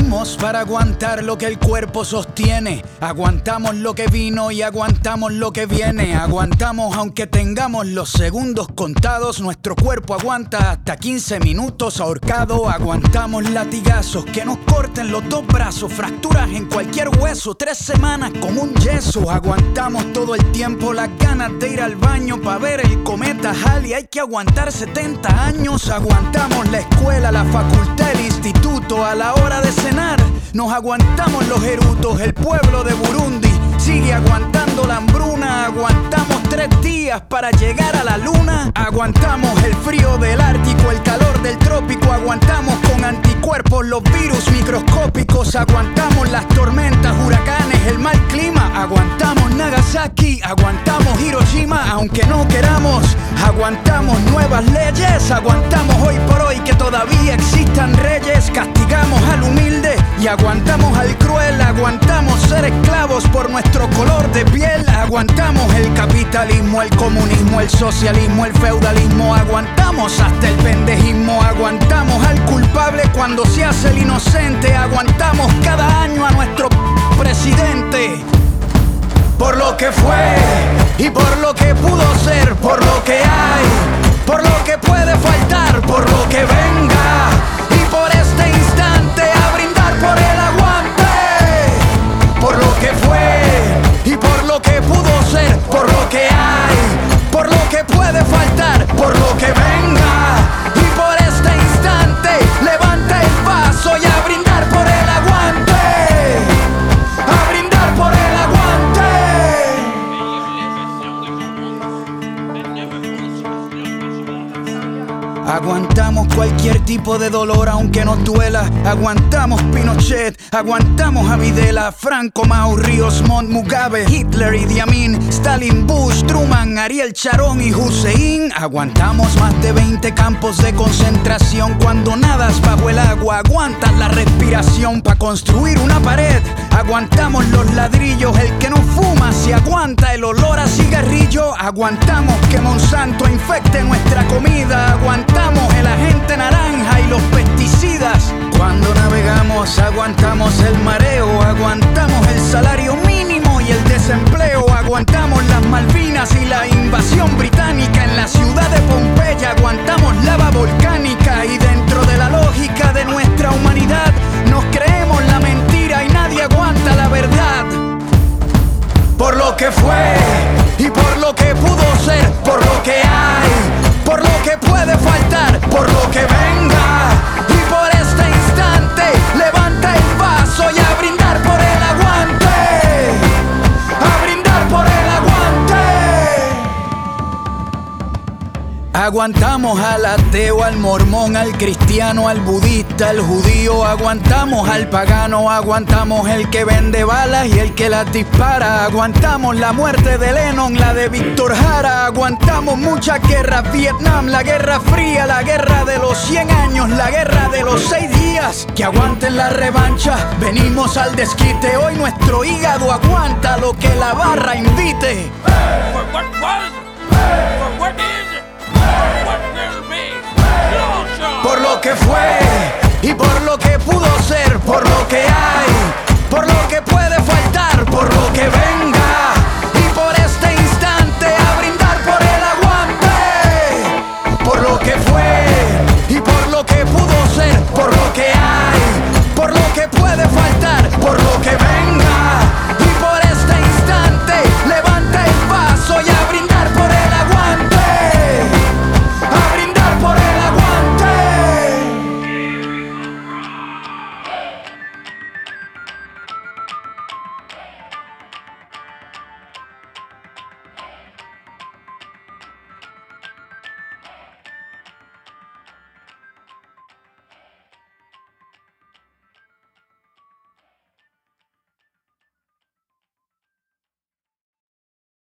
Aguantamos para aguantar lo que el cuerpo sostiene. Aguantamos lo que vino y aguantamos lo que viene. Aguantamos aunque tengamos los segundos contados. Nuestro cuerpo aguanta hasta 15 minutos ahorcado. Aguantamos latigazos que nos corten los dos brazos, fracturas en cualquier hueso, 3 semanas como un yeso. Aguantamos todo el tiempo las ganas de ir al baño para ver el cometa Halley. Hay que aguantar 70 años. Aguantamos la escuela, la facultad, el instituto. A la hora de cenar nos aguantamos los erutos. El pueblo de Burundi sigue aguantando la hambruna. Aguantamos 3 días para llegar a la luna. Aguantamos el frío del Ártico, el calor del trópico. Aguantamos con anticuerpos los virus microscópicos. Aguantamos las tormentas, huracanes, el mal clima. Aguantamos Nagasaki, aguantamos Hiroshima, aunque no queramos. Aguantamos nuevas leyes. Aguantamos hoy por hoy que todavía existan reyes. Castigamos al humilde y aguantamos al cruel. Aguantamos ser esclavos por nuestro color de piel. Aguantamos el capitalismo, el comunismo, el socialismo, el feudalismo. Aguantamos hasta el pendejismo. Aguantamos al culpable cuando se hace el inocente. Aguantamos cada año a nuestro presidente. Por lo que fue y por lo que pudo ser, por lo que hay, por lo que puede faltar, por lo que venga y por este instante a brindar por el aguante. Por lo que fue y por lo que pudo ser, por lo que hay, por lo que puede faltar, por lo que venga y por este instante levanta el vaso y a brindar por el aguante. A brindar por el aguante. Aguantamos cualquier tipo de dolor aunque nos duela. Aguantamos Pinochet, aguantamos a Videla, Franco, Mao, Ríos Montt, Mugabe, Hitler, Idi Amin, Stalin, Bush, Truman, Ariel Sharon y Hussein. Aguantamos más de 20 campos de concentración. Cuando nadas bajo el agua aguantas la respiración para construir una pared. Aguantamos los ladrillos, el que no fuma si aguanta el olor a cigarrillo. Aguantamos que Monsanto infecte nuestra comida. Aguantamos el agente naranja y los pesticidas. Cuando navegamos aguantamos el mareo. Aguantamos el salario mínimo y el desempleo. Aguantamos las Malvinas y la invasión británica en la ciudad de Pompeya. Aguantamos lava volcánica y dentro de la lógica de nuestra humanidad nos creemos la mentira y nadie aguanta la verdad. Por lo que fue y por lo que pudo ser, por lo que hay, por lo que puede faltar, por lo que venga y por este instante levanta el vaso y a brindar por el aguante. A brindar por el aguante. Aguantamos al ateo, al mormón, al cristiano, al budista, al judío. Aguantamos al pagano, aguantamos el que vende balas y el que las dispara. Aguantamos la muerte de Lennon, la de Víctor Jara. Aguantamos muchas guerras, Vietnam, la Guerra Fría, la guerra de los 100 años, la guerra de los 6 días. Que aguanten la revancha, venimos al desquite. Hoy nuestro hígado aguanta lo que la barra invite. For what was? For what is it? For what will be? Por lo que fue y por lo que pudo ser, por lo que hay,